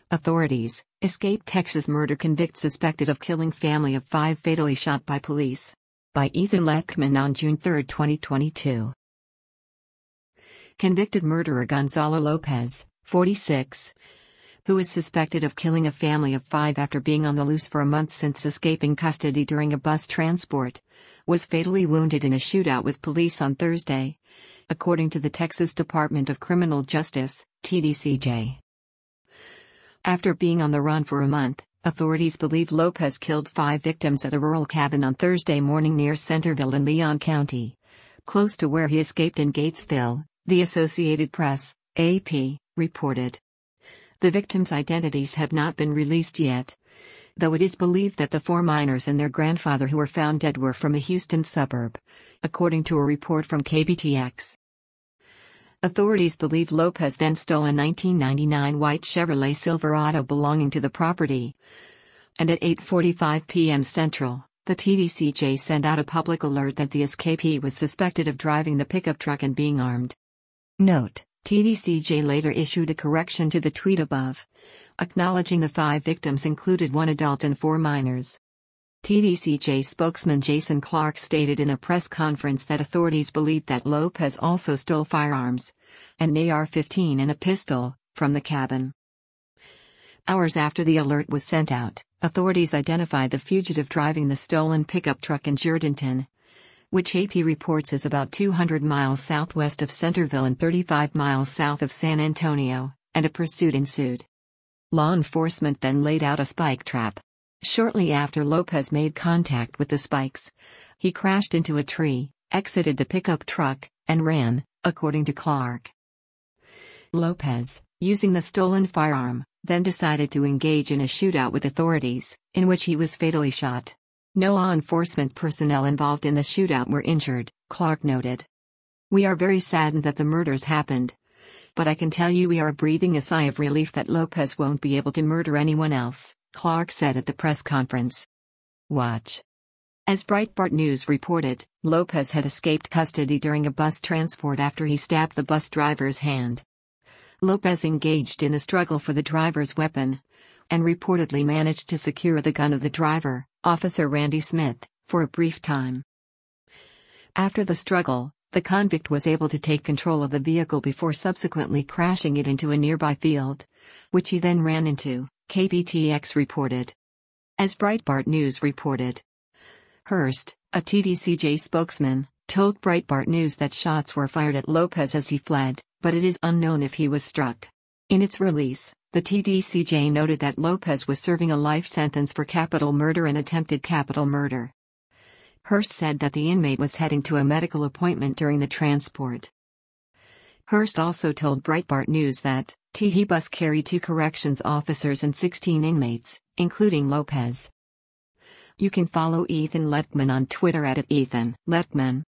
Authorities, escaped Texas murder convict suspected of killing family of 5 fatally shot by police. By Ethan Lechman on June 3, 2022. Convicted murderer Gonzalo Lopez, 46, who is suspected of killing a family of 5 after being on the loose for a month since escaping custody during a bus transport, was fatally wounded in a shootout with police on Thursday, according to the Texas Department of Criminal Justice, TDCJ. After being on the run for a month, authorities believe Lopez killed 5 victims at a rural cabin on Thursday morning near Centerville in Leon County, close to where he escaped in Gatesville, the Associated Press, AP, reported. The victims' identities have not been released yet, though it is believed that the 4 minors and their grandfather who were found dead were from a Houston suburb, according to a report from KBTX. Authorities believe Lopez then stole a 1999 white Chevrolet Silverado belonging to the property. And at 8:45 p.m. Central, the TDCJ sent out a public alert that the escapee was suspected of driving the pickup truck and being armed. Note: TDCJ later issued a correction to the tweet above, acknowledging the 5 victims included 1 adult and 4 minors. TDCJ spokesman Jason Clark stated in a press conference that authorities believed that Lopez also stole firearms, an AR-15 and a pistol, from the cabin. Hours after the alert was sent out, authorities identified the fugitive driving the stolen pickup truck in Jourdanton, which AP reports is about 200 miles southwest of Centerville and 35 miles south of San Antonio, and a pursuit ensued. Law enforcement then laid out a spike trap. Shortly after Lopez made contact with the spikes, he crashed into a tree, exited the pickup truck, and ran, according to Clark. Lopez, using the stolen firearm, then decided to engage in a shootout with authorities, in which he was fatally shot. No law enforcement personnel involved in the shootout were injured, Clark noted. "We are very saddened that the murders happened. But I can tell you we are breathing a sigh of relief that Lopez won't be able to murder anyone else," Clark said at the press conference. Watch. As Breitbart News reported, Lopez had escaped custody during a bus transport after he stabbed the bus driver's hand. Lopez engaged in a struggle for the driver's weapon, and reportedly managed to secure the gun of the driver, Officer Randy Smith, for a brief time. After the struggle, the convict was able to take control of the vehicle before subsequently crashing it into a nearby field, which he then ran into, KBTX reported. As Breitbart News reported, Hurst, a TDCJ spokesman, told Breitbart News that shots were fired at Lopez as he fled, but it is unknown if he was struck. In its release, the TDCJ noted that Lopez was serving a life sentence for capital murder and attempted capital murder. Hurst said that the inmate was heading to a medical appointment during the transport. Hurst also told Breitbart News that TE bus carried 2 corrections officers and 16 inmates, including Lopez. You can follow Ethan Lechman on Twitter at @EthanLechman.